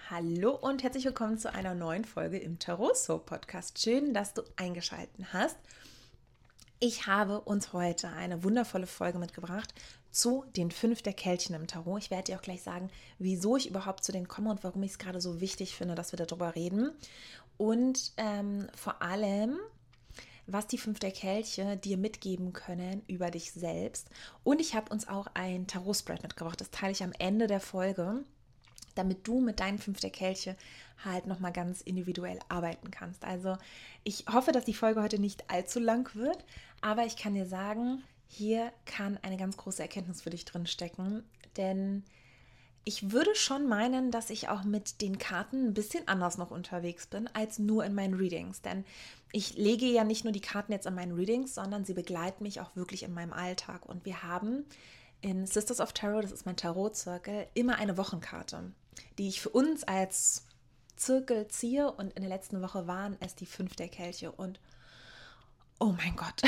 Hallo und herzlich willkommen zu einer neuen Folge im Tarosso Podcast. Schön, dass du eingeschaltet hast. Ich habe uns heute eine wundervolle Folge mitgebracht zu den 5 der Kelchen im Tarot. Ich werde dir auch gleich sagen, wieso ich überhaupt zu denen komme und warum ich es gerade so wichtig finde, dass wir darüber reden. Und vor allem, was die 5 der Kelche dir mitgeben können über dich selbst. Und ich habe uns auch ein Tarot-Spread mitgebracht. Das teile ich am Ende der Folge, damit du mit deinen 5 der Kelche halt nochmal ganz individuell arbeiten kannst. Also ich hoffe, dass die Folge heute nicht allzu lang wird, aber ich kann dir sagen, hier kann eine ganz große Erkenntnis für dich drin stecken, denn ich würde schon meinen, dass ich auch mit den Karten ein bisschen anders noch unterwegs bin, als nur in meinen Readings. Denn ich lege ja nicht nur die Karten jetzt in meinen Readings, sondern sie begleiten mich auch wirklich in meinem Alltag. Und wir haben in Sisters of Tarot, das ist mein Tarot-Zirkel, immer eine Wochenkarte, die ich für uns als Zirkel ziehe. Und in der letzten Woche waren es die 5 der Kelche. Und oh mein Gott.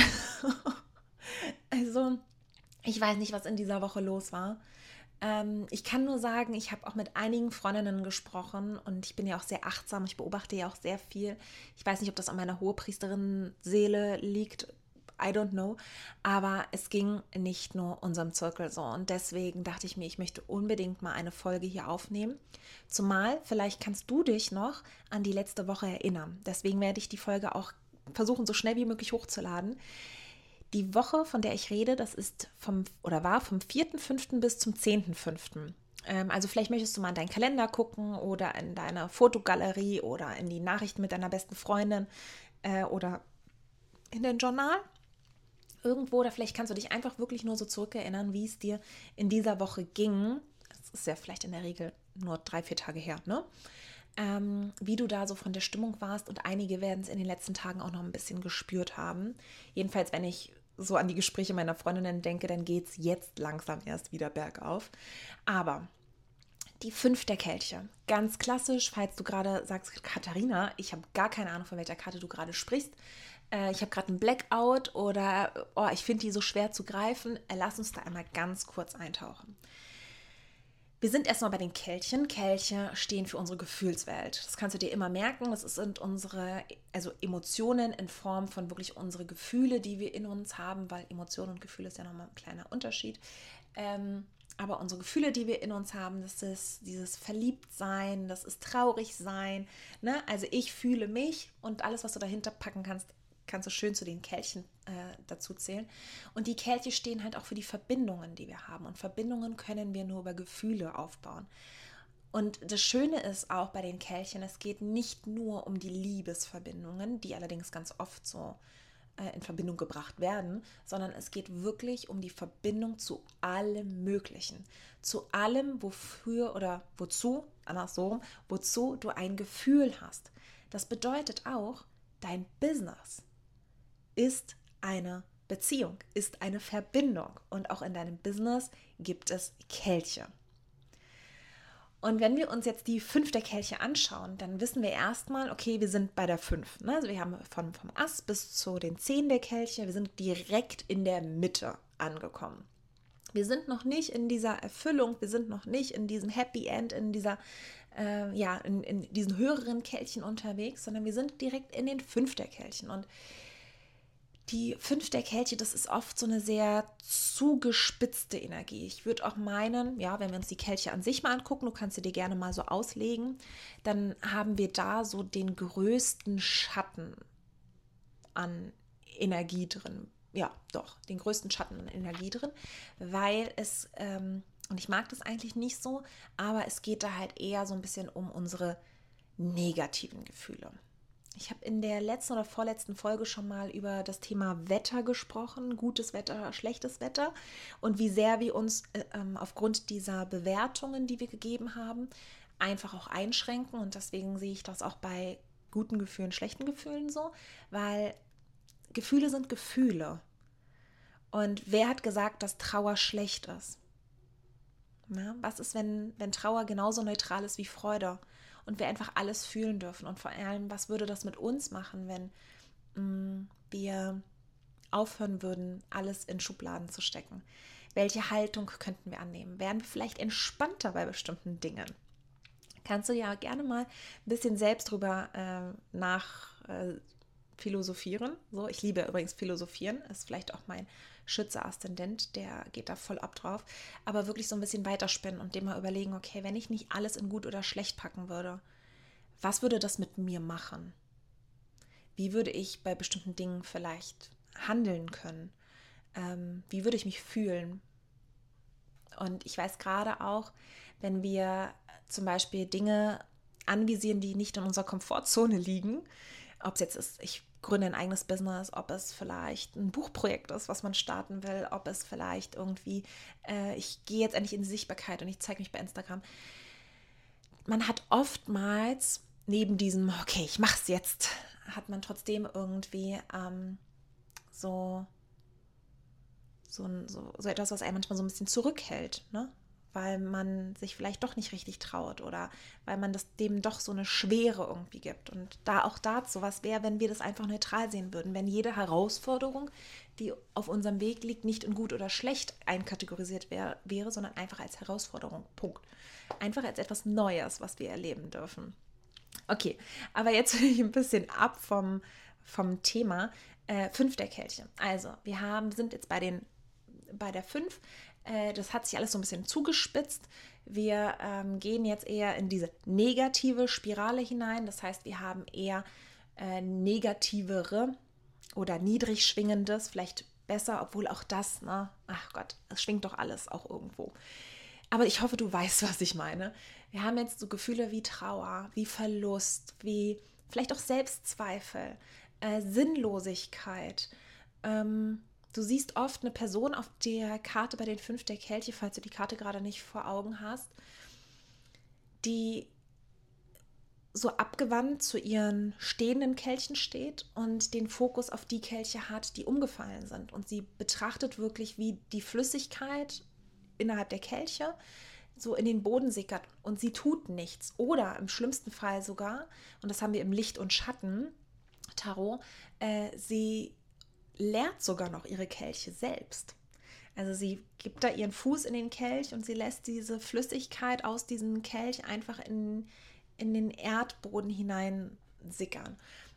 Also, ich weiß nicht, was in dieser Woche los war. Ich kann nur sagen, ich habe auch mit einigen Freundinnen gesprochen und ich bin ja auch sehr achtsam. Ich beobachte ja auch sehr viel. Ich weiß nicht, ob das an meiner Hohepriesterin-Seele liegt. I don't know. Aber es ging nicht nur unserem Zirkel so. Und deswegen dachte ich mir, ich möchte unbedingt mal eine Folge hier aufnehmen. Zumal, vielleicht kannst du dich noch an die letzte Woche erinnern. Deswegen werde ich die Folge auch versuchen, so schnell wie möglich hochzuladen. Die Woche, von der ich rede, das ist war vom 4.5. bis zum 10.5. Also vielleicht möchtest du mal in deinen Kalender gucken oder in deine Fotogalerie oder in die Nachrichten mit deiner besten Freundin oder in dein Journal irgendwo, oder vielleicht kannst du dich einfach wirklich nur so zurückerinnern, wie es dir in dieser Woche ging. Das ist ja vielleicht in der Regel nur 3-4 Tage her, ne? Wie du da so von der Stimmung warst, und einige werden es in den letzten Tagen auch noch ein bisschen gespürt haben. Jedenfalls, wenn ich so an die Gespräche meiner Freundinnen denke, dann geht es jetzt langsam erst wieder bergauf. Aber die 5 der Kelche, ganz klassisch, falls du gerade sagst, Katharina, ich habe gar keine Ahnung, von welcher Karte du gerade sprichst. Ich habe gerade einen Blackout oder ich finde die so schwer zu greifen. Lass uns da einmal ganz kurz eintauchen. Wir sind erstmal bei den Kelchen. Kelche stehen für unsere Gefühlswelt. Das kannst du dir immer merken. Das sind unsere Emotionen in Form von wirklich unsere Gefühle, die wir in uns haben, weil Emotionen und Gefühle ist ja nochmal ein kleiner Unterschied. Aber unsere Gefühle, die wir in uns haben, das ist dieses Verliebtsein, das ist Traurigsein. Ne? Also ich fühle mich, und alles, was du dahinter packen kannst, kannst du schön zu den Kelchen dazu zählen. Und die Kelche stehen halt auch für die Verbindungen, die wir haben. Und Verbindungen können wir nur über Gefühle aufbauen. Und das Schöne ist auch bei den Kelchen, es geht nicht nur um die Liebesverbindungen, die allerdings ganz oft so in Verbindung gebracht werden, sondern es geht wirklich um die Verbindung zu allem Möglichen. Zu allem, wofür oder wozu, andersrum, wozu du ein Gefühl hast. Das bedeutet auch, dein Business ist eine Beziehung, ist eine Verbindung. Und auch in deinem Business gibt es Kelche. Und wenn wir uns jetzt die 5 der Kelche anschauen, dann wissen wir erstmal, okay, wir sind bei der 5. Ne? Also wir haben vom Ass bis zu den 10 der Kelche, wir sind direkt in der Mitte angekommen. Wir sind noch nicht in dieser Erfüllung, wir sind noch nicht in diesem Happy End, in dieser in diesen höheren Kelchen unterwegs, sondern wir sind direkt in den 5 der Kelchen. Und die 5 der Kelche, das ist oft so eine sehr zugespitzte Energie. Ich würde auch meinen, ja, wenn wir uns die Kelche an sich mal angucken, du kannst sie dir gerne mal so auslegen, dann haben wir da so den größten Schatten an Energie drin. Ja, doch, den größten Schatten an Energie drin, weil es, und ich mag das eigentlich nicht so, aber es geht da halt eher so ein bisschen um unsere negativen Gefühle. Ich habe in der letzten oder vorletzten Folge schon mal über das Thema Wetter gesprochen, gutes Wetter, schlechtes Wetter, und wie sehr wir uns aufgrund dieser Bewertungen, die wir gegeben haben, einfach auch einschränken. Und deswegen sehe ich das auch bei guten Gefühlen, schlechten Gefühlen so, weil Gefühle sind Gefühle. Und wer hat gesagt, dass Trauer schlecht ist? Na, was ist, wenn Trauer genauso neutral ist wie Freude? Und wir einfach alles fühlen dürfen. Und vor allem, was würde das mit uns machen, wenn wir aufhören würden, alles in Schubladen zu stecken? Welche Haltung könnten wir annehmen? Wären wir vielleicht entspannter bei bestimmten Dingen? Kannst du ja gerne mal ein bisschen selbst drüber philosophieren. So, ich liebe übrigens Philosophieren, ist vielleicht auch mein Schütze-Aszendent, der geht da voll ab drauf. Aber wirklich so ein bisschen weiterspinnen und dem mal überlegen, okay, wenn ich nicht alles in gut oder schlecht packen würde, was würde das mit mir machen? Wie würde ich bei bestimmten Dingen vielleicht handeln können? Wie würde ich mich fühlen? Und ich weiß gerade auch, wenn wir zum Beispiel Dinge anvisieren, die nicht in unserer Komfortzone liegen, ob es jetzt ist, ich gründe ein eigenes Business, ob es vielleicht ein Buchprojekt ist, was man starten will, ob es vielleicht irgendwie, ich gehe jetzt endlich in die Sichtbarkeit und ich zeige mich bei Instagram. Man hat oftmals neben diesem, okay, ich mache es jetzt, hat man trotzdem irgendwie so etwas, was einen manchmal so ein bisschen zurückhält, ne? Weil man sich vielleicht doch nicht richtig traut oder weil man das dem doch so eine Schwere irgendwie gibt. Und da auch dazu, was wäre, wenn wir das einfach neutral sehen würden, wenn jede Herausforderung, die auf unserem Weg liegt, nicht in gut oder schlecht einkategorisiert wäre, sondern einfach als Herausforderung. Punkt. Einfach als etwas Neues, was wir erleben dürfen. Okay, aber jetzt bin ich ein bisschen ab vom Thema. 5 der Kelche. Also, sind jetzt bei der 5. Das hat sich alles so ein bisschen zugespitzt. Wir gehen jetzt eher in diese negative Spirale hinein. Das heißt, wir haben eher negativere oder niedrig schwingendes, vielleicht besser, obwohl auch das, ne? Ach Gott, es schwingt doch alles auch irgendwo. Aber ich hoffe, du weißt, was ich meine. Wir haben jetzt so Gefühle wie Trauer, wie Verlust, wie vielleicht auch Selbstzweifel, Sinnlosigkeit. Du siehst oft eine Person auf der Karte bei den 5 der Kelche, falls du die Karte gerade nicht vor Augen hast, die so abgewandt zu ihren stehenden Kelchen steht und den Fokus auf die Kelche hat, die umgefallen sind. Und sie betrachtet wirklich, wie die Flüssigkeit innerhalb der Kelche so in den Boden sickert und sie tut nichts. Oder im schlimmsten Fall sogar, und das haben wir im Licht- und Schatten-Tarot, sie leert sogar noch ihre Kelche selbst. Also sie gibt da ihren Fuß in den Kelch und sie lässt diese Flüssigkeit aus diesem Kelch einfach in den Erdboden hinein sickern.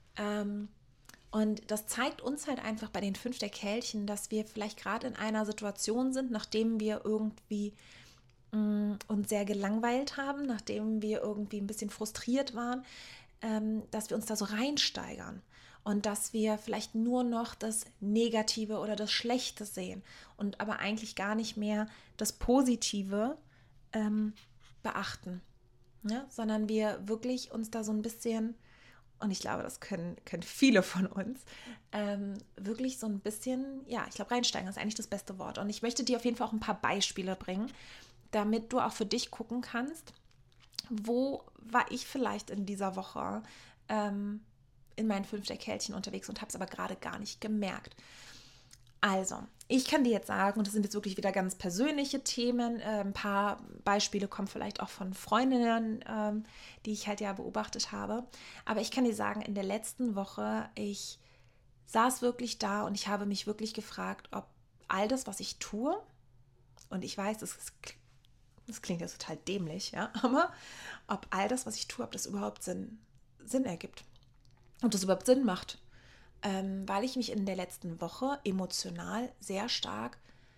Und das zeigt uns halt einfach bei den 5 der Kelchen, dass wir vielleicht gerade in einer Situation sind, nachdem wir irgendwie uns sehr gelangweilt haben, nachdem wir irgendwie ein bisschen frustriert waren, dass wir uns da so reinsteigern und dass wir vielleicht nur noch das Negative oder das Schlechte sehen und aber eigentlich gar nicht mehr das Positive beachten, ne? Sondern wir wirklich uns da so ein bisschen, und ich glaube, das können viele von uns, wirklich so ein bisschen, ja, ich glaube, reinsteigen ist eigentlich das beste Wort. Und ich möchte dir auf jeden Fall auch ein paar Beispiele bringen, damit du auch für dich gucken kannst, wo war ich vielleicht in dieser Woche in meinen 5 der Kelchen unterwegs und habe es aber gerade gar nicht gemerkt. Also, ich kann dir jetzt sagen, und das sind jetzt wirklich wieder ganz persönliche Themen, ein paar Beispiele kommen vielleicht auch von Freundinnen, die ich halt ja beobachtet habe, aber ich kann dir sagen, in der letzten Woche, ich saß wirklich da und ich habe mich wirklich gefragt, ob all das, was ich tue, und ich weiß, das klingt jetzt total dämlich, ja, aber ob all das, was ich tue, ob das überhaupt Sinn ergibt. Und das überhaupt Sinn macht. Weil ich mich in der letzten Woche emotional sehr stark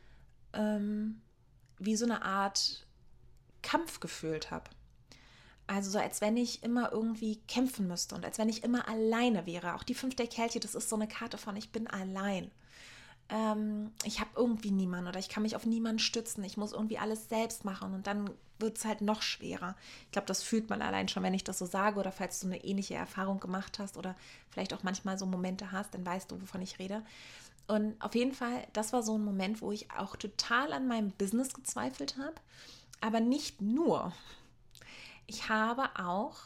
wie so eine Art Kampf gefühlt habe. Also so, als wenn ich immer irgendwie kämpfen müsste und als wenn ich immer alleine wäre. Auch die 5 der Kelche, das ist so eine Karte von ich bin allein. Ich habe irgendwie niemanden oder ich kann mich auf niemanden stützen. Ich muss irgendwie alles selbst machen und dann wird es halt noch schwerer. Ich glaube, das fühlt man allein schon, wenn ich das so sage oder falls du eine ähnliche Erfahrung gemacht hast oder vielleicht auch manchmal so Momente hast, dann weißt du, wovon ich rede. Und auf jeden Fall, das war so ein Moment, wo ich auch total an meinem Business gezweifelt habe, aber nicht nur. Ich habe auch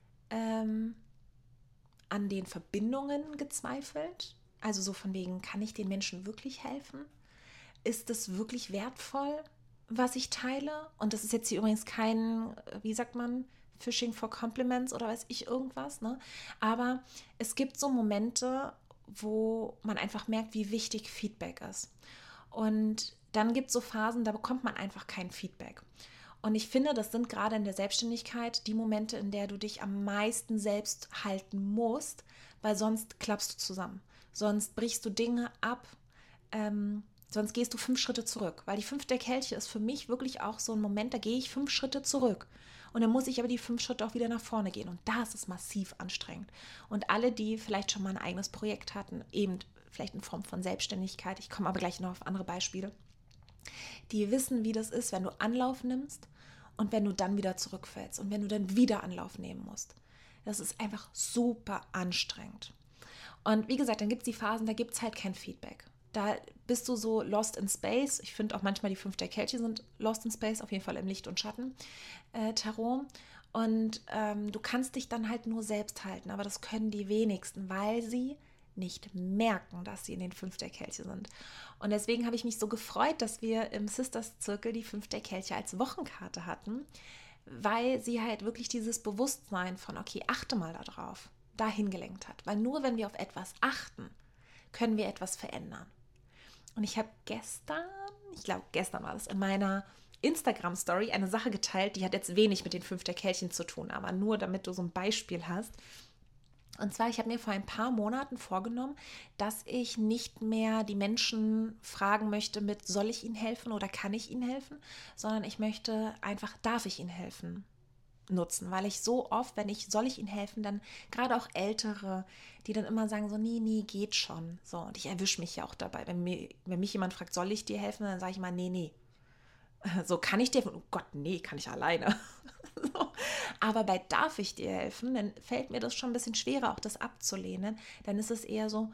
an den Verbindungen gezweifelt. Also so von wegen, kann ich den Menschen wirklich helfen? Ist es wirklich wertvoll, was ich teile? Und das ist jetzt hier übrigens kein, wie sagt man, Fishing for Compliments oder weiß ich irgendwas, ne? Aber es gibt so Momente, wo man einfach merkt, wie wichtig Feedback ist. Und dann gibt es so Phasen, da bekommt man einfach kein Feedback. Und ich finde, das sind gerade in der Selbstständigkeit die Momente, in der du dich am meisten selbst halten musst, weil sonst klappst du zusammen. Sonst brichst du Dinge ab, sonst gehst du 5 Schritte zurück. Weil die 5 der Kelche ist für mich wirklich auch so ein Moment, da gehe ich 5 Schritte zurück. Und dann muss ich aber die 5 Schritte auch wieder nach vorne gehen. Und das ist massiv anstrengend. Und alle, die vielleicht schon mal ein eigenes Projekt hatten, eben vielleicht in Form von Selbstständigkeit, ich komme aber gleich noch auf andere Beispiele, die wissen, wie das ist, wenn du Anlauf nimmst und wenn du dann wieder zurückfällst und wenn du dann wieder Anlauf nehmen musst. Das ist einfach super anstrengend. Und wie gesagt, dann gibt es die Phasen, da gibt es halt kein Feedback. Da bist du so lost in space. Ich finde auch manchmal die 5 der Kelche sind lost in space, auf jeden Fall im Licht- und Schatten-Tarot. Und du kannst dich dann halt nur selbst halten, aber das können die wenigsten, weil sie nicht merken, dass sie in den 5 der Kelche sind. Und deswegen habe ich mich so gefreut, dass wir im Sisters-Zirkel die 5 der Kelche als Wochenkarte hatten, weil sie halt wirklich dieses Bewusstsein von, okay, achte mal darauf, dahin gelenkt hat. Weil nur wenn wir auf etwas achten, können wir etwas verändern. Und ich habe gestern, ich glaube gestern war das, in meiner Instagram-Story eine Sache geteilt, die hat jetzt wenig mit den 5 der Kelchen zu tun, aber nur damit du so ein Beispiel hast. Und zwar, ich habe mir vor ein paar Monaten vorgenommen, dass ich nicht mehr die Menschen fragen möchte mit, soll ich ihnen helfen oder kann ich ihnen helfen, sondern ich möchte einfach, darf ich ihnen helfen, nutzen, weil ich so oft, wenn ich, soll ich ihnen helfen, dann gerade auch Ältere, die dann immer sagen so, nee, geht schon. So, und ich erwische mich ja auch dabei. Wenn mich jemand fragt, soll ich dir helfen, dann sage ich mal, nee. So, kann ich dir helfen? Oh Gott, nee, kann ich alleine. So. Aber bei darf ich dir helfen, dann fällt mir das schon ein bisschen schwerer, auch das abzulehnen. Dann ist es eher so,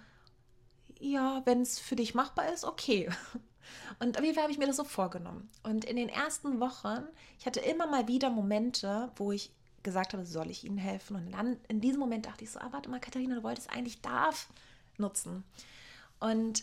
ja, wenn es für dich machbar ist, okay. Und auf jeden Fall habe ich mir das so vorgenommen. Und in den ersten Wochen, ich hatte immer mal wieder Momente, wo ich gesagt habe, soll ich Ihnen helfen? Und dann in diesem Moment dachte ich so, warte mal, Katharina, du wolltest eigentlich darf nutzen. Und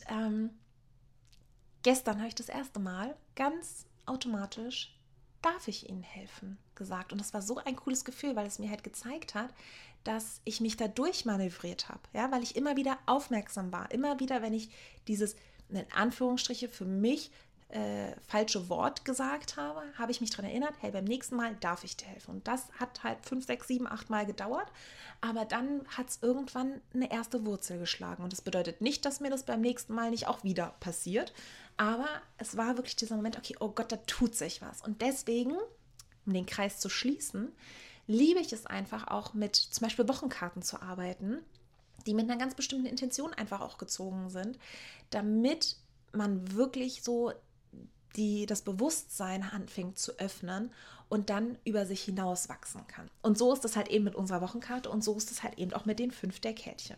gestern habe ich das erste Mal ganz automatisch, darf ich Ihnen helfen, gesagt. Und das war so ein cooles Gefühl, weil es mir halt gezeigt hat, dass ich mich da durchmanövriert habe, ja, weil ich immer wieder aufmerksam war. Immer wieder, wenn ich dieses, in Anführungsstriche, für mich falsche Wort gesagt habe, habe ich mich daran erinnert, hey, beim nächsten Mal darf ich dir helfen. Und das hat halt 5, 6, 7, 8 Mal gedauert, aber dann hat es irgendwann eine erste Wurzel geschlagen. Und das bedeutet nicht, dass mir das beim nächsten Mal nicht auch wieder passiert, aber es war wirklich dieser Moment, okay, oh Gott, da tut sich was. Und deswegen, um den Kreis zu schließen, liebe ich es einfach auch mit zum Beispiel Wochenkarten zu arbeiten, die mit einer ganz bestimmten Intention einfach auch gezogen sind, damit man wirklich so das Bewusstsein anfängt zu öffnen und dann über sich hinaus wachsen kann. Und so ist es halt eben mit unserer Wochenkarte und so ist es halt eben auch mit den 5 der Kelche.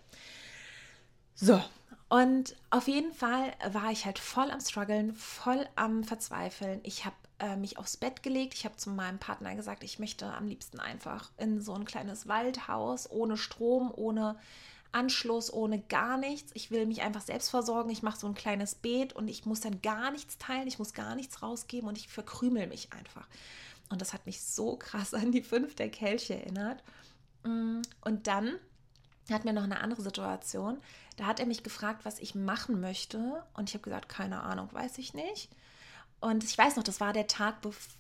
So, und auf jeden Fall war ich halt voll am Struggeln, voll am Verzweifeln. Ich habe mich aufs Bett gelegt. Ich habe zu meinem Partner gesagt, ich möchte am liebsten einfach in so ein kleines Waldhaus, ohne Strom, ohne Anschluss, ohne gar nichts. Ich will mich einfach selbst versorgen. Ich mache so ein kleines Beet und ich muss dann gar nichts teilen. Ich muss gar nichts rausgeben und ich verkrümel mich einfach. Und das hat mich so krass an die 5 der Kelche erinnert. Und dann hat mir noch eine andere Situation. Da hat er mich gefragt, was ich machen möchte. Und ich habe gesagt, keine Ahnung, weiß ich nicht. Und ich weiß noch, das war der Tag,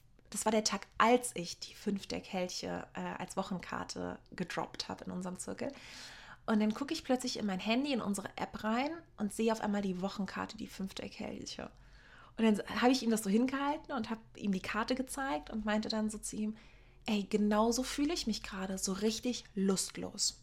als ich die 5 der Kelche als Wochenkarte gedroppt habe in unserem Zirkel. Und dann gucke ich plötzlich in mein Handy, in unsere App rein und sehe auf einmal die Wochenkarte, die 5 der Kelche. Und dann habe ich ihm das so hingehalten und habe ihm die Karte gezeigt und meinte dann so zu ihm, ey, genau so fühle ich mich gerade, so richtig lustlos.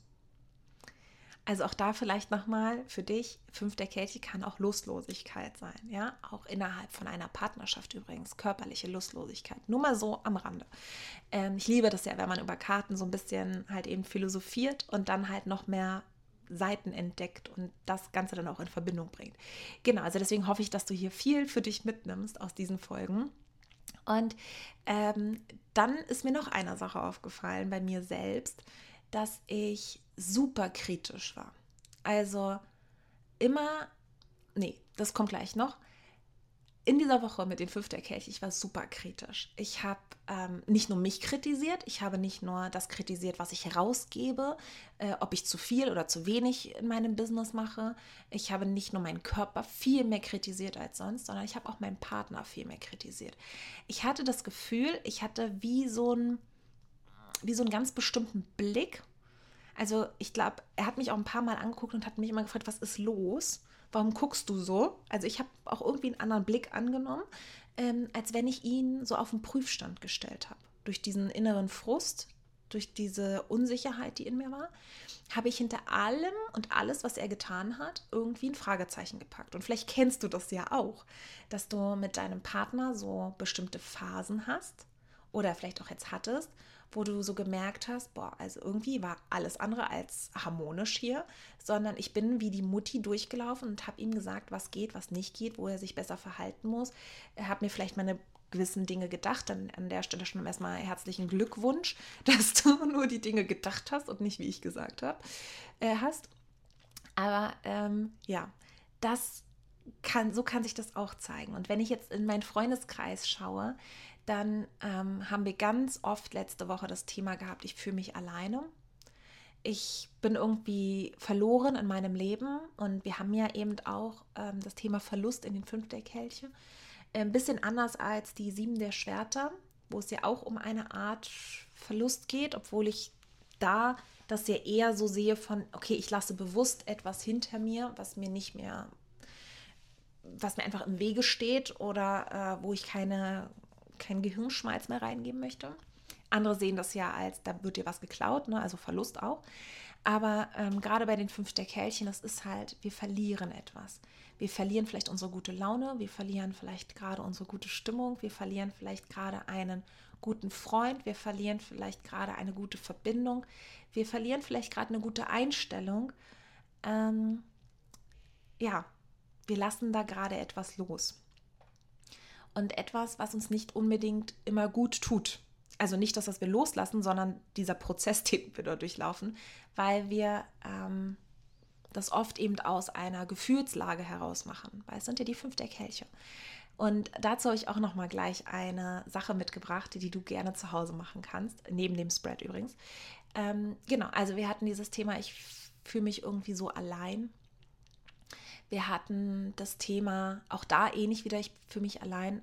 Also auch da vielleicht nochmal für dich, 5 der Kelche kann auch Lustlosigkeit sein, ja, auch innerhalb von einer Partnerschaft übrigens, körperliche Lustlosigkeit, nur mal so am Rande. Ich liebe das ja, wenn man über Karten so ein bisschen halt eben philosophiert und dann halt noch mehr Seiten entdeckt und das Ganze dann auch in Verbindung bringt. Genau, also deswegen hoffe ich, dass du hier viel für dich mitnimmst aus diesen Folgen. Und dann ist mir noch eine Sache aufgefallen bei mir selbst, dass ich super kritisch war. Also immer, nee, das kommt gleich noch. in dieser Woche mit den 5 der Kelche, ich war super kritisch. Ich habe nicht nur mich kritisiert, ich habe nicht nur das kritisiert, was ich herausgebe, ob ich zu viel oder zu wenig in meinem Business mache. Ich habe nicht nur meinen Körper viel mehr kritisiert als sonst, sondern ich habe auch meinen Partner viel mehr kritisiert. Ich hatte das Gefühl, ich hatte wie so einen ganz bestimmten Blick. Also ich glaube, er hat mich auch ein paar Mal angeguckt und hat mich immer gefragt, was ist los? Warum guckst du so? Also ich habe auch irgendwie einen anderen Blick angenommen, als wenn ich ihn so auf den Prüfstand gestellt habe. Durch diesen inneren Frust, durch diese Unsicherheit, die in mir war, habe ich hinter allem und alles, was er getan hat, irgendwie ein Fragezeichen gepackt. Und vielleicht kennst du das ja auch, dass du mit deinem Partner so bestimmte Phasen hast oder vielleicht auch jetzt hattest, wo du so gemerkt hast, boah, also irgendwie war alles andere als harmonisch hier, sondern ich bin wie die Mutti durchgelaufen und habe ihm gesagt, was geht, was nicht geht, wo er sich besser verhalten muss. Er hat mir vielleicht meine gewissen Dinge gedacht, dann an der Stelle schon erstmal herzlichen Glückwunsch, dass du nur die Dinge gedacht hast und nicht, wie ich gesagt habe, hast. Aber ja, so kann sich das auch zeigen. Und wenn ich jetzt in meinen Freundeskreis schaue, dann haben wir ganz oft letzte Woche das Thema gehabt, ich fühle mich alleine. Ich bin irgendwie verloren in meinem Leben und wir haben ja eben auch das Thema Verlust in den 5 der Kelche. Ein bisschen anders als die 7 der Schwerter, wo es ja auch um eine Art Verlust geht, obwohl ich da das ja eher so sehe von, okay, ich lasse bewusst etwas hinter mir, was mir einfach im Wege steht oder wo ich keinen Gehirnschmalz mehr reingeben möchte. Andere sehen das ja als, da wird dir was geklaut, ne? Also Verlust auch. Aber gerade bei den 5 der Kelchen, das ist halt, wir verlieren etwas. Wir verlieren vielleicht unsere gute Laune, wir verlieren vielleicht gerade unsere gute Stimmung, wir verlieren vielleicht gerade einen guten Freund, wir verlieren vielleicht gerade eine gute Verbindung, wir verlieren vielleicht gerade eine gute Einstellung. Ja, wir lassen da gerade etwas los. Und etwas, was uns nicht unbedingt immer gut tut. Also nicht das, was wir loslassen, sondern dieser Prozess, den wir da durchlaufen, weil wir das oft eben aus einer Gefühlslage heraus machen. Weil es sind ja die 5 der Kelche. Und dazu habe ich auch nochmal gleich eine Sache mitgebracht, die du gerne zu Hause machen kannst, neben dem Spread übrigens. Genau, also wir hatten dieses Thema, ich fühle mich irgendwie so allein. Wir hatten das Thema, auch da ähnlich wieder, ich fühle mich allein,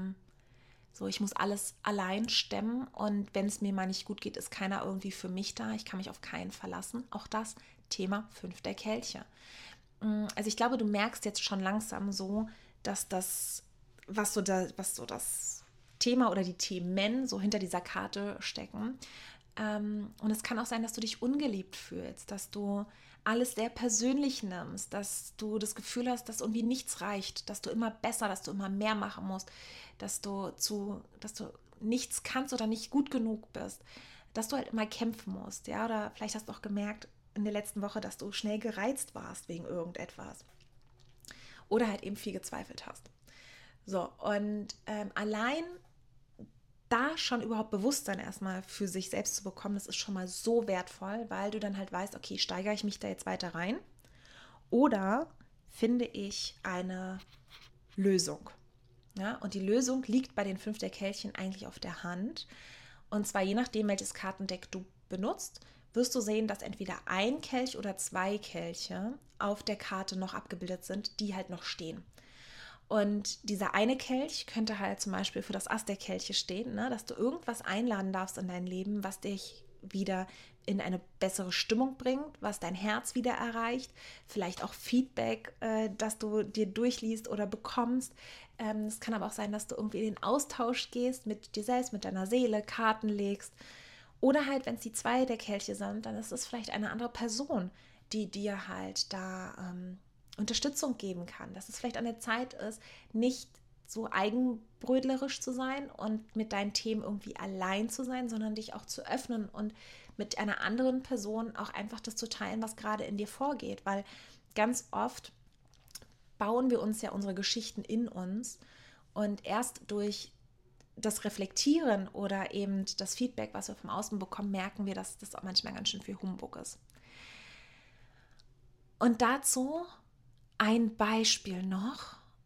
so ich muss alles allein stemmen und wenn es mir mal nicht gut geht, ist keiner irgendwie für mich da, ich kann mich auf keinen verlassen. Auch das Thema 5 der Kelche. Also ich glaube, du merkst jetzt schon langsam so, dass das, was so das Thema oder die Themen so hinter dieser Karte stecken. Und es kann auch sein, dass du dich ungeliebt fühlst, dass du alles sehr persönlich nimmst, dass du das Gefühl hast, dass irgendwie nichts reicht, dass du immer besser, dass du immer mehr machen musst, dass du nichts kannst oder nicht gut genug bist, dass du halt immer kämpfen musst, ja, oder vielleicht hast du auch gemerkt in der letzten Woche, dass du schnell gereizt warst wegen irgendetwas oder halt eben viel gezweifelt hast. So, und allein da schon überhaupt Bewusstsein erstmal für sich selbst zu bekommen, das ist schon mal so wertvoll, weil du dann halt weißt, okay, steigere ich mich da jetzt weiter rein oder finde ich eine Lösung. Ja, und die Lösung liegt bei den 5 der Kelchen eigentlich auf der Hand. Und zwar je nachdem, welches Kartendeck du benutzt, wirst du sehen, dass entweder ein Kelch oder 2 Kelche auf der Karte noch abgebildet sind, die halt noch stehen. Und dieser eine Kelch könnte halt zum Beispiel für das Ass der Kelche stehen, ne? Dass du irgendwas einladen darfst in dein Leben, was dich wieder in eine bessere Stimmung bringt, was dein Herz wieder erreicht, vielleicht auch Feedback, das du dir durchliest oder bekommst. Es kann aber auch sein, dass du irgendwie in den Austausch gehst mit dir selbst, mit deiner Seele, Karten legst. Oder halt, wenn es die 2 der Kelche sind, dann ist es vielleicht eine andere Person, die dir halt da Unterstützung geben kann, dass es vielleicht an der Zeit ist, nicht so eigenbrötlerisch zu sein und mit deinen Themen irgendwie allein zu sein, sondern dich auch zu öffnen und mit einer anderen Person auch einfach das zu teilen, was gerade in dir vorgeht, weil ganz oft bauen wir uns ja unsere Geschichten in uns und erst durch das Reflektieren oder eben das Feedback, was wir vom Außen bekommen, merken wir, dass das auch manchmal ganz schön viel Humbug ist. Und dazu ein Beispiel noch,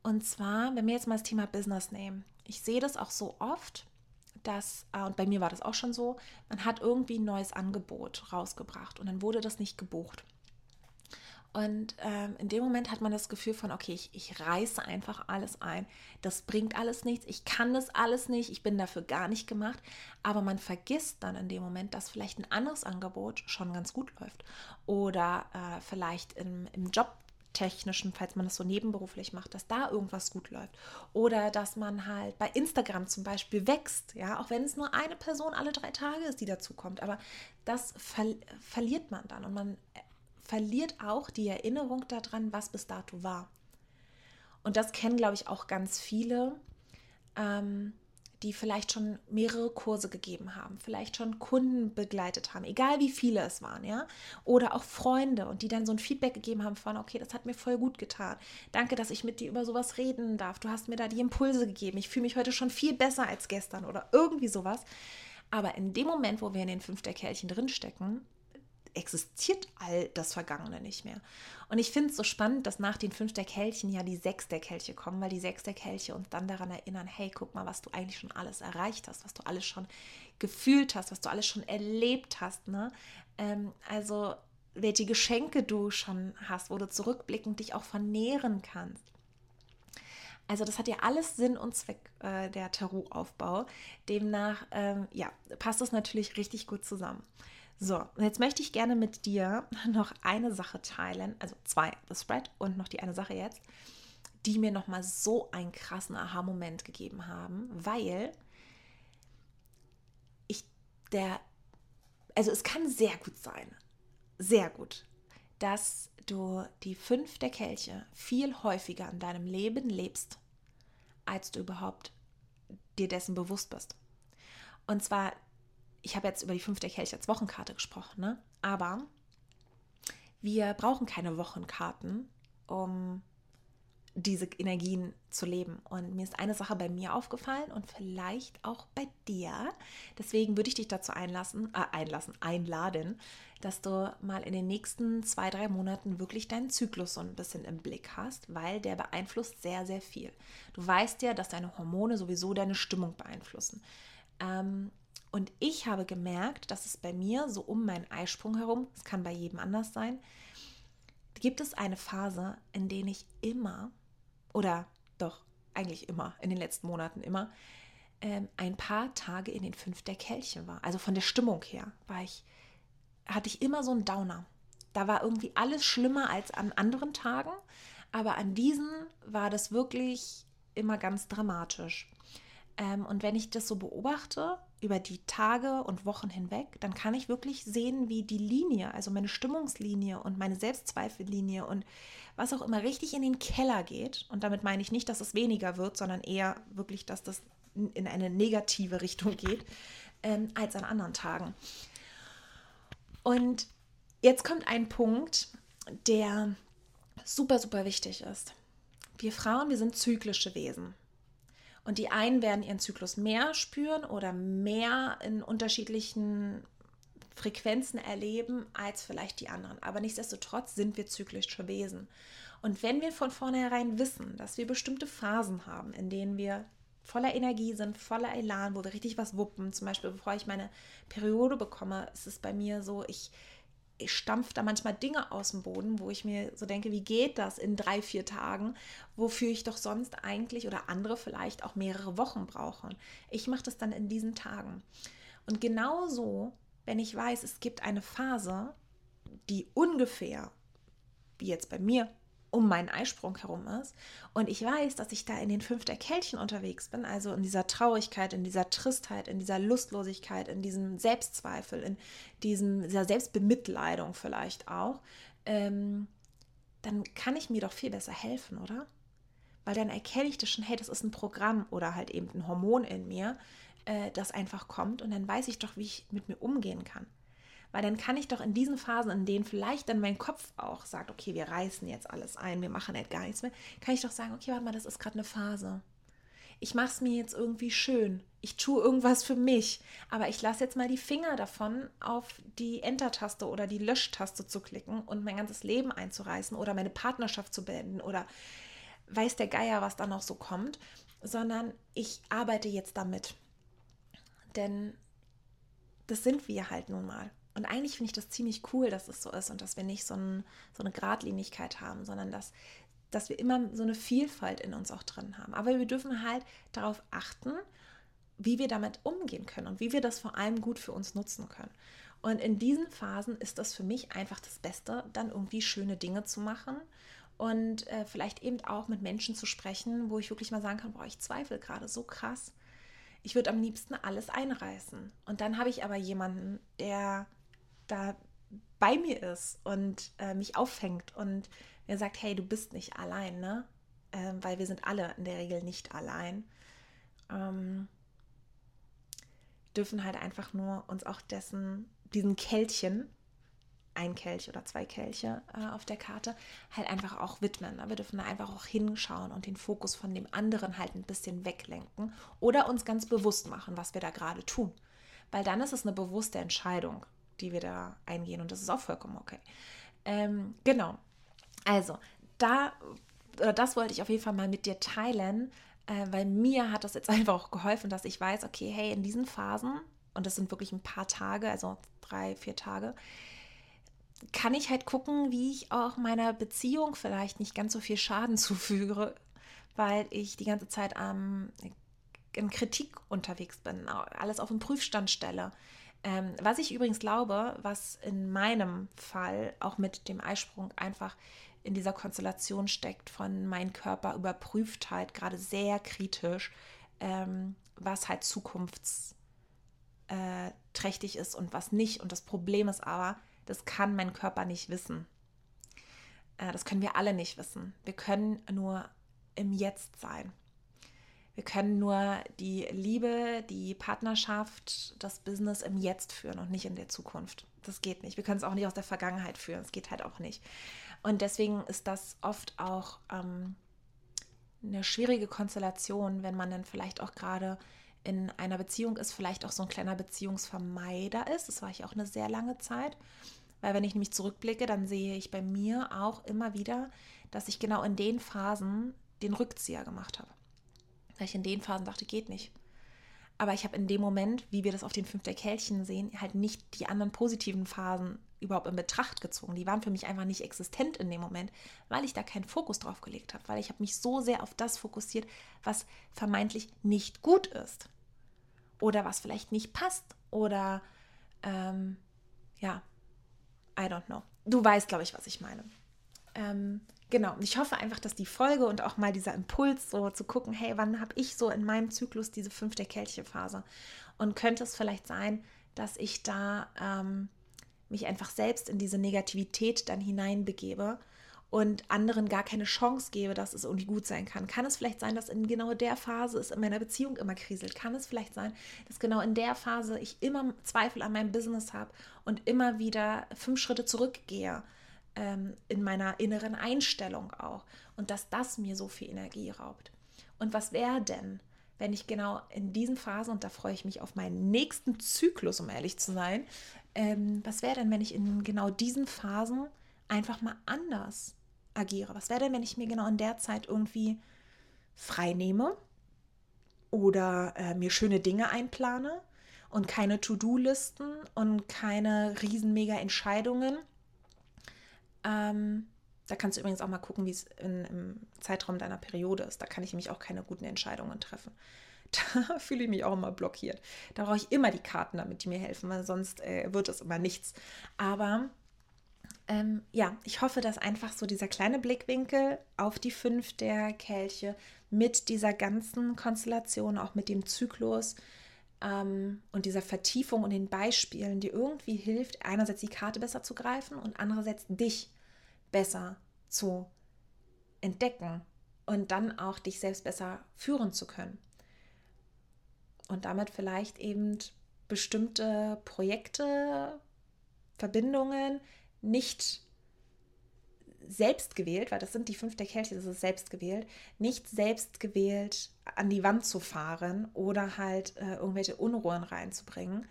Und zwar, wenn wir jetzt mal das Thema Business nehmen. Ich sehe das auch so oft, dass, und bei mir war das auch schon so, man hat irgendwie ein neues Angebot rausgebracht und dann wurde das nicht gebucht. Und in dem Moment hat man das Gefühl von, okay, ich reiße einfach alles ein. Das bringt alles nichts, ich kann das alles nicht, ich bin dafür gar nicht gemacht. Aber man vergisst dann in dem Moment, dass vielleicht ein anderes Angebot schon ganz gut läuft. Oder vielleicht im Job technischen, falls man das so nebenberuflich macht, dass da irgendwas gut läuft. Oder dass man halt bei Instagram zum Beispiel wächst, ja, auch wenn es nur eine Person alle 3 Tage ist, die dazukommt. Aber das verliert man dann und man verliert auch die Erinnerung daran, was bis dato war. Und das kennen, glaube ich, auch ganz viele, die vielleicht schon mehrere Kurse gegeben haben, vielleicht schon Kunden begleitet haben, egal wie viele es waren, ja, oder auch Freunde und die dann so ein Feedback gegeben haben von, okay, das hat mir voll gut getan. Danke, dass ich mit dir über sowas reden darf. Du hast mir da die Impulse gegeben. Ich fühle mich heute schon viel besser als gestern oder irgendwie sowas. Aber in dem Moment, wo wir in den 5 der Kelchen drinstecken, existiert all das Vergangene nicht mehr. Und ich finde es so spannend, dass nach den 5 der Kelchen ja die 6 der Kelche kommen, weil die 6 der Kelche uns dann daran erinnern, hey, guck mal, was du eigentlich schon alles erreicht hast, was du alles schon gefühlt hast, was du alles schon erlebt hast, ne? Also welche Geschenke du schon hast, wo du zurückblickend dich auch vermehren kannst. Also das hat ja alles Sinn und Zweck, der Tarotaufbau. Demnach passt das natürlich richtig gut zusammen. So, und jetzt möchte ich gerne mit dir noch eine Sache teilen, also 2, das Spread und noch die eine Sache jetzt, die mir nochmal so einen krassen Aha-Moment gegeben haben, weil es kann sehr gut sein, sehr gut, dass du die 5 der Kelche viel häufiger in deinem Leben lebst, als du überhaupt dir dessen bewusst bist. Und zwar, ich habe jetzt über die 5 der Kelche als Wochenkarte gesprochen, ne? Aber wir brauchen keine Wochenkarten, um diese Energien zu leben. Und mir ist eine Sache bei mir aufgefallen und vielleicht auch bei dir. Deswegen würde ich dich dazu einladen, dass du mal in den nächsten 2, 3 Monaten wirklich deinen Zyklus so ein bisschen im Blick hast, weil der beeinflusst sehr, sehr viel. Du weißt ja, dass deine Hormone sowieso deine Stimmung beeinflussen. Und ich habe gemerkt, dass es bei mir so um meinen Eisprung herum, es kann bei jedem anders sein, gibt es eine Phase, in der ich immer, oder doch eigentlich immer, in den letzten Monaten immer, ein paar Tage in den 5 der Kelche war. Also von der Stimmung her hatte ich immer so einen Downer. Da war irgendwie alles schlimmer als an anderen Tagen, aber an diesen war das wirklich immer ganz dramatisch. Und wenn ich das so beobachte, über die Tage und Wochen hinweg, dann kann ich wirklich sehen, wie die Linie, also meine Stimmungslinie und meine Selbstzweifellinie und was auch immer richtig in den Keller geht. Und damit meine ich nicht, dass es weniger wird, sondern eher wirklich, dass das in eine negative Richtung geht, als an anderen Tagen. Und jetzt kommt ein Punkt, der super, super wichtig ist. Wir Frauen, wir sind zyklische Wesen. Und die einen werden ihren Zyklus mehr spüren oder mehr in unterschiedlichen Frequenzen erleben als vielleicht die anderen. Aber nichtsdestotrotz sind wir zyklische Wesen. Und wenn wir von vornherein wissen, dass wir bestimmte Phasen haben, in denen wir voller Energie sind, voller Elan, wo wir richtig was wuppen, zum Beispiel bevor ich meine Periode bekomme, ist es bei mir so, ich stampfe da manchmal Dinge aus dem Boden, wo ich mir so denke, wie geht das in 3, 4 Tagen, wofür ich doch sonst eigentlich oder andere vielleicht auch mehrere Wochen brauchen. Ich mache das dann in diesen Tagen. Und genauso, wenn ich weiß, es gibt eine Phase, die ungefähr, wie jetzt bei mir, um meinen Eisprung herum ist und ich weiß, dass ich da in den 5 der Kelchen unterwegs bin, also in dieser Traurigkeit, in dieser Tristheit, in dieser Lustlosigkeit, in diesem Selbstzweifel, in dieser Selbstbemitleidung vielleicht auch, dann kann ich mir doch viel besser helfen, oder? Weil dann erkenne ich das schon, hey, das ist ein Programm oder halt eben ein Hormon in mir, das einfach kommt und dann weiß ich doch, wie ich mit mir umgehen kann. Weil dann kann ich doch in diesen Phasen, in denen vielleicht dann mein Kopf auch sagt, okay, wir reißen jetzt alles ein, wir machen halt gar nichts mehr, kann ich doch sagen, okay, warte mal, das ist gerade eine Phase. Ich mache es mir jetzt irgendwie schön. Ich tue irgendwas für mich. Aber ich lasse jetzt mal die Finger davon, auf die Enter-Taste oder die Lösch-Taste zu klicken und mein ganzes Leben einzureißen oder meine Partnerschaft zu beenden oder weiß der Geier, was da noch so kommt, sondern ich arbeite jetzt damit. Denn das sind wir halt nun mal. Und eigentlich finde ich das ziemlich cool, dass es so ist und dass wir nicht so eine Geradlinigkeit haben, sondern dass wir immer so eine Vielfalt in uns auch drin haben. Aber wir dürfen halt darauf achten, wie wir damit umgehen können und wie wir das vor allem gut für uns nutzen können. Und in diesen Phasen ist das für mich einfach das Beste, dann irgendwie schöne Dinge zu machen und vielleicht eben auch mit Menschen zu sprechen, wo ich wirklich mal sagen kann, boah, ich zweifle gerade so krass. Ich würde am liebsten alles einreißen. Und dann habe ich aber jemanden, der da bei mir ist und mich auffängt und mir sagt, hey, du bist nicht allein, ne? Weil wir sind alle in der Regel nicht allein. Dürfen halt einfach nur uns auch diesen Kelchen, ein Kelch oder zwei Kelche auf der Karte, halt einfach auch widmen. Wir dürfen da einfach auch hinschauen und den Fokus von dem anderen halt ein bisschen weglenken oder uns ganz bewusst machen, was wir da gerade tun. Weil dann ist es eine bewusste Entscheidung, die wir da eingehen und das ist auch vollkommen okay. Genau. Also, das wollte ich auf jeden Fall mal mit dir teilen, weil mir hat das jetzt einfach auch geholfen, dass ich weiß, okay, hey, in diesen Phasen, und das sind wirklich ein paar Tage, also 3, 4 Tage, kann ich halt gucken, wie ich auch meiner Beziehung vielleicht nicht ganz so viel Schaden zufüge, weil ich die ganze Zeit in Kritik unterwegs bin, alles auf den Prüfstand stelle. Was ich übrigens glaube, was in meinem Fall auch mit dem Eisprung einfach in dieser Konstellation steckt von mein Körper überprüft halt gerade sehr kritisch, was halt zukunftsträchtig ist und was nicht. Und das Problem ist aber, das kann mein Körper nicht wissen. Das können wir alle nicht wissen. Wir können nur im Jetzt sein. Wir können nur die Liebe, die Partnerschaft, das Business im Jetzt führen und nicht in der Zukunft. Das geht nicht. Wir können es auch nicht aus der Vergangenheit führen. Das geht halt auch nicht. Und deswegen ist das oft auch eine schwierige Konstellation, wenn man dann vielleicht auch gerade in einer Beziehung ist, vielleicht auch so ein kleiner Beziehungsvermeider ist. Das war ich auch eine sehr lange Zeit. Weil wenn ich nämlich zurückblicke, dann sehe ich bei mir auch immer wieder, dass ich genau in den Phasen den Rückzieher gemacht habe. Weil ich in den Phasen dachte, geht nicht. Aber ich habe in dem Moment, wie wir das auf den 5 der Kelchen sehen, halt nicht die anderen positiven Phasen überhaupt in Betracht gezogen. Die waren für mich einfach nicht existent in dem Moment, weil ich da keinen Fokus drauf gelegt habe. Weil ich habe mich so sehr auf das fokussiert, was vermeintlich nicht gut ist. Oder was vielleicht nicht passt. Oder ja, I don't know. Du weißt, glaube ich, was ich meine. Genau, und ich hoffe einfach, dass die Folge und auch mal dieser Impuls, so zu gucken, hey, wann habe ich so in meinem Zyklus diese 5 der Kelche-Phase? Und könnte es vielleicht sein, dass ich da mich einfach selbst in diese Negativität dann hineinbegebe und anderen gar keine Chance gebe, dass es irgendwie gut sein kann? Kann es vielleicht sein, dass in genau der Phase es in meiner Beziehung immer kriselt? Kann es vielleicht sein, dass genau in der Phase ich immer Zweifel an meinem Business habe und immer wieder 5 Schritte zurückgehe? In meiner inneren Einstellung auch. Und dass das mir so viel Energie raubt. Und was wäre denn, wenn ich genau in diesen Phasen, und da freue ich mich auf meinen nächsten Zyklus, um ehrlich zu sein, was wäre denn, wenn ich in genau diesen Phasen einfach mal anders agiere? Was wäre denn, wenn ich mir genau in der Zeit irgendwie frei nehme oder mir schöne Dinge einplane und keine To-Do-Listen und keine riesen mega Entscheidungen? Da kannst du übrigens auch mal gucken, wie es im Zeitraum deiner Periode ist. Da kann ich nämlich auch keine guten Entscheidungen treffen. Da fühle ich mich auch immer blockiert. Da brauche ich immer die Karten, damit die mir helfen, weil sonst wird es immer nichts. Aber ja, ich hoffe, dass einfach so dieser kleine Blickwinkel auf die 5 der Kelche mit dieser ganzen Konstellation, auch mit dem Zyklus und dieser Vertiefung und den Beispielen, die irgendwie hilft, einerseits die Karte besser zu greifen und andererseits dich besser zu entdecken und dann auch dich selbst besser führen zu können. Und damit vielleicht eben bestimmte Projekte, Verbindungen nicht selbst gewählt, weil das sind die 5 der Kelche, das ist selbst gewählt, nicht selbst gewählt an die Wand zu fahren oder halt irgendwelche Unruhen reinzubringen,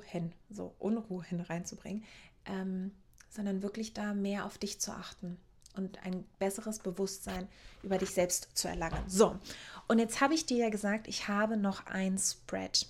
Unruhen reinzubringen, sondern wirklich da mehr auf dich zu achten und ein besseres Bewusstsein über dich selbst zu erlangen. So, und jetzt habe ich dir ja gesagt, ich habe noch ein Spread.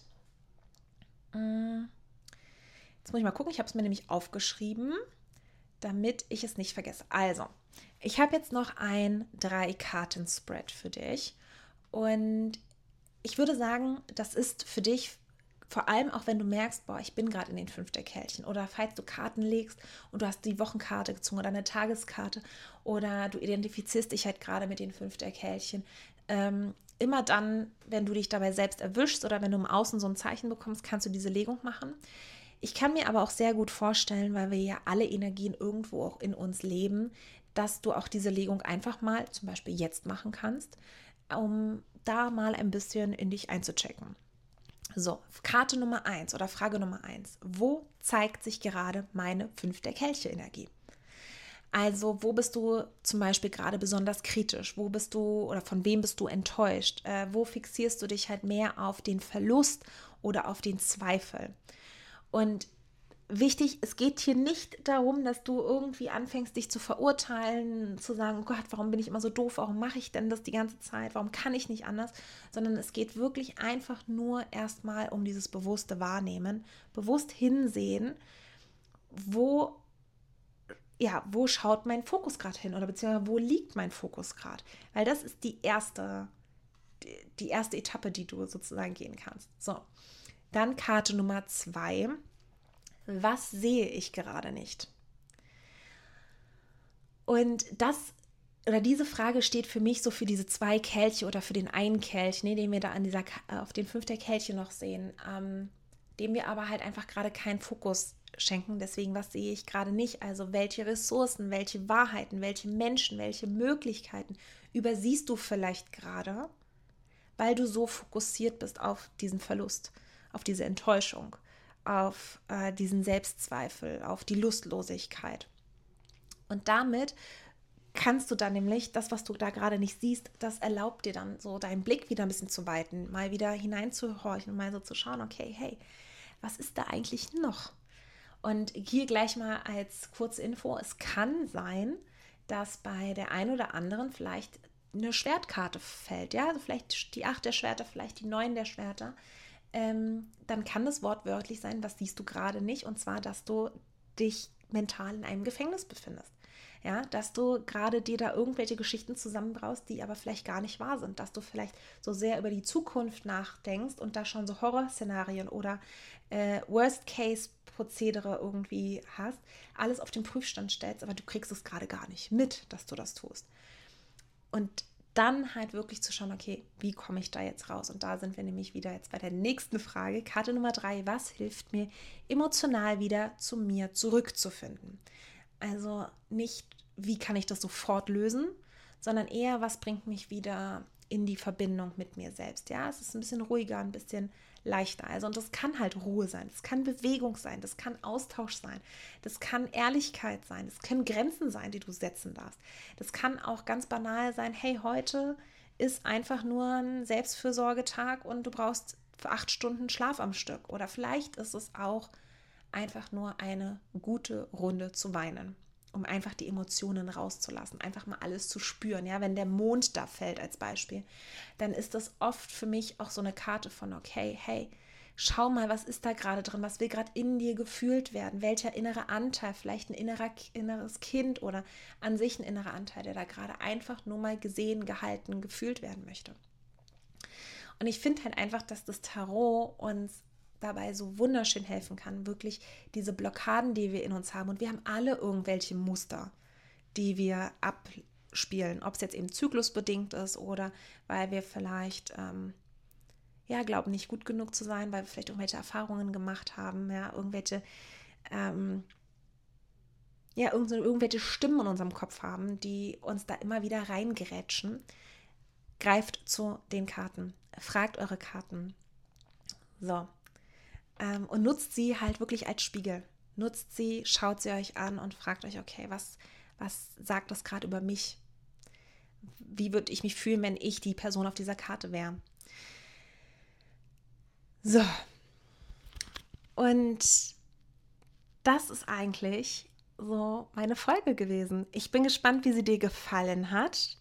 Jetzt muss ich mal gucken, ich habe es mir nämlich aufgeschrieben, damit ich es nicht vergesse. Also, ich habe jetzt noch ein 3-Karten-Spread für dich und ich würde sagen, das ist für dich vor allem auch, wenn du merkst, boah, ich bin gerade in den 5 der Kelchen, oder falls du Karten legst und du hast die Wochenkarte gezogen oder eine Tageskarte oder du identifizierst dich halt gerade mit den 5 der Kelchen. Immer dann, wenn du dich dabei selbst erwischst oder wenn du im Außen so ein Zeichen bekommst, kannst du diese Legung machen. Ich kann mir aber auch sehr gut vorstellen, weil wir ja alle Energien irgendwo auch in uns leben, dass du auch diese Legung einfach mal zum Beispiel jetzt machen kannst, um da mal ein bisschen in dich einzuchecken. So, Karte Nummer 1 oder Frage Nummer 1. Wo zeigt sich gerade meine 5 der Kelche-Energie? Also, wo bist du zum Beispiel gerade besonders kritisch? Wo bist du oder von wem bist du enttäuscht? Wo fixierst du dich halt mehr auf den Verlust oder auf den Zweifel? Und wichtig, es geht hier nicht darum, dass du irgendwie anfängst, dich zu verurteilen, zu sagen, oh Gott, warum bin ich immer so doof, warum mache ich denn das die ganze Zeit, warum kann ich nicht anders, sondern es geht wirklich einfach nur erstmal um dieses bewusste Wahrnehmen, bewusst hinsehen, wo schaut mein Fokus gerade hin oder beziehungsweise wo liegt mein Fokus gerade, weil das ist die erste Etappe, die du sozusagen gehen kannst. So, dann Karte Nummer 2. Was sehe ich gerade nicht? Und diese Frage steht für mich so für diese 2 Kelche oder für den einen Kelch, ne, den wir da auf den 5 der Kelche noch sehen, dem wir aber halt einfach gerade keinen Fokus schenken. Deswegen, was sehe ich gerade nicht? Also welche Ressourcen, welche Wahrheiten, welche Menschen, welche Möglichkeiten übersiehst du vielleicht gerade, weil du so fokussiert bist auf diesen Verlust, auf diese Enttäuschung, auf diesen Selbstzweifel, auf die Lustlosigkeit. Und damit kannst du dann nämlich das, was du da gerade nicht siehst, das erlaubt dir dann so deinen Blick wieder ein bisschen zu weiten, mal wieder hineinzuhorchen und mal so zu schauen, okay, hey, was ist da eigentlich noch? Und hier gleich mal als kurze Info, es kann sein, dass bei der einen oder anderen vielleicht eine Schwertkarte fällt, ja, also vielleicht die 8 der Schwerter, vielleicht die 9 der Schwerter, dann kann das wortwörtlich sein, was siehst du gerade nicht, und zwar, dass du dich mental in einem Gefängnis befindest. Ja, dass du gerade dir da irgendwelche Geschichten zusammenbraust, die aber vielleicht gar nicht wahr sind, dass du vielleicht so sehr über die Zukunft nachdenkst und da schon so Horrorszenarien oder Worst-Case-Prozedere irgendwie hast, alles auf den Prüfstand stellst, aber du kriegst es gerade gar nicht mit, dass du das tust. Und dann halt wirklich zu schauen, okay, wie komme ich da jetzt raus? Und da sind wir nämlich wieder jetzt bei der nächsten Frage. Karte Nummer 3, was hilft mir emotional wieder zu mir zurückzufinden? Also nicht, wie kann ich das sofort lösen, sondern eher, was bringt mich wieder in die Verbindung mit mir selbst. Ja, es ist ein bisschen ruhiger, ein bisschen leichter. Also, und das kann halt Ruhe sein, das kann Bewegung sein, das kann Austausch sein, das kann Ehrlichkeit sein, das können Grenzen sein, die du setzen darfst. Das kann auch ganz banal sein, hey, heute ist einfach nur ein Selbstfürsorgetag und du brauchst für 8 Stunden Schlaf am Stück. Oder vielleicht ist es auch einfach nur eine gute Runde zu weinen, um einfach die Emotionen rauszulassen, einfach mal alles zu spüren. Ja, wenn der Mond da fällt als Beispiel, dann ist das oft für mich auch so eine Karte von, okay, hey, schau mal, was ist da gerade drin, was will gerade in dir gefühlt werden, welcher innere Anteil, vielleicht ein inneres Kind oder an sich ein innerer Anteil, der da gerade einfach nur mal gesehen, gehalten, gefühlt werden möchte. Und ich finde halt einfach, dass das Tarot uns dabei so wunderschön helfen kann, wirklich diese Blockaden, die wir in uns haben. Und wir haben alle irgendwelche Muster, die wir abspielen, ob es jetzt eben zyklusbedingt ist oder weil wir vielleicht glauben, nicht gut genug zu sein, weil wir vielleicht irgendwelche Erfahrungen gemacht haben, ja, irgendwelche irgendwelche Stimmen in unserem Kopf haben, die uns da immer wieder reingerätschen. Greift zu den Karten, fragt eure Karten. So. Und nutzt sie halt wirklich als Spiegel. Nutzt sie, schaut sie euch an und fragt euch, okay, was sagt das gerade über mich? Wie würde ich mich fühlen, wenn ich die Person auf dieser Karte wäre? So. Und das ist eigentlich so meine Folge gewesen. Ich bin gespannt, wie sie dir gefallen hat.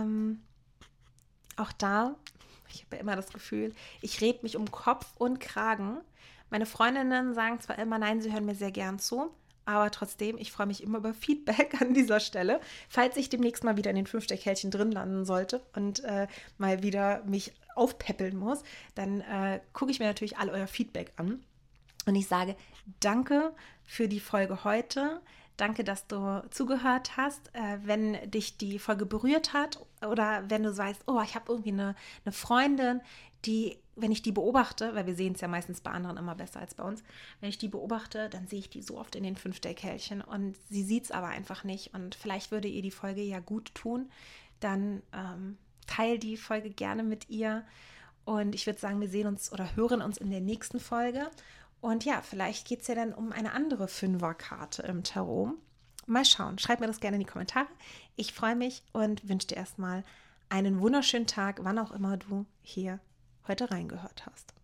Auch da, ich habe ja immer das Gefühl, ich rede mich um Kopf und Kragen. Meine Freundinnen sagen zwar immer, nein, sie hören mir sehr gern zu, aber trotzdem, ich freue mich immer über Feedback an dieser Stelle. Falls ich demnächst mal wieder in den 5-Sternchen drin landen sollte und mal wieder mich aufpäppeln muss, dann gucke ich mir natürlich all euer Feedback an. Und ich sage danke für die Folge heute. Danke, dass du zugehört hast. Wenn dich die Folge berührt hat oder wenn du weißt, oh, ich habe irgendwie eine Freundin, die, wenn ich die beobachte, weil wir sehen es ja meistens bei anderen immer besser als bei uns, wenn ich die beobachte, dann sehe ich die so oft in den 5-Day-Kälchen und sie sieht es aber einfach nicht und vielleicht würde ihr die Folge ja gut tun, dann teil die Folge gerne mit ihr und ich würde sagen, wir sehen uns oder hören uns in der nächsten Folge und ja, vielleicht geht es ja dann um eine andere Fünferkarte im Tarot. Mal schauen, schreib mir das gerne in die Kommentare. Ich freue mich und wünsche dir erstmal einen wunderschönen Tag, wann auch immer du hier heute reingehört hast.